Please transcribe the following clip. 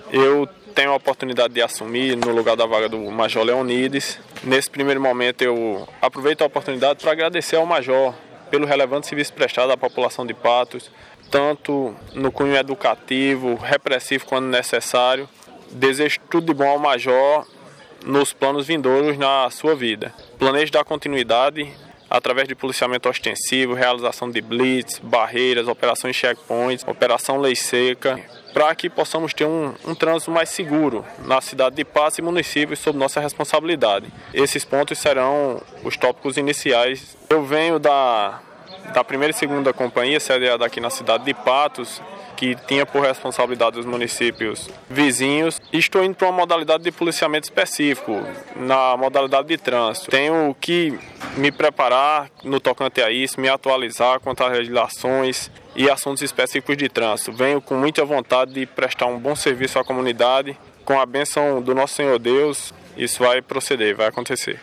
eu tenho a oportunidade de assumir no lugar da vaga do Major Leonides. Nesse primeiro momento eu aproveito a oportunidade para agradecer ao Major pelo relevante serviço prestado à população de Patos, tanto no cunho educativo, repressivo quando necessário. Desejo tudo de bom ao Major nos planos vindouros na sua vida. Planejo dar continuidade através de policiamento ostensivo, realização de blitz, barreiras, operações checkpoints, operação lei seca, para que possamos ter um trânsito mais seguro na cidade de Patos e municípios sob nossa responsabilidade. Esses pontos serão os tópicos iniciais. Eu venho da primeira e segunda companhia, sediada aqui na cidade de Patos, que tinha por responsabilidade os municípios vizinhos. Estou indo para uma modalidade de policiamento específico, na modalidade de trânsito. Tenho que me preparar no tocante a isso, me atualizar quanto às legislações e assuntos específicos de trânsito. Venho com muita vontade de prestar um bom serviço à comunidade. Com a bênção do nosso Senhor Deus, isso vai proceder, vai acontecer.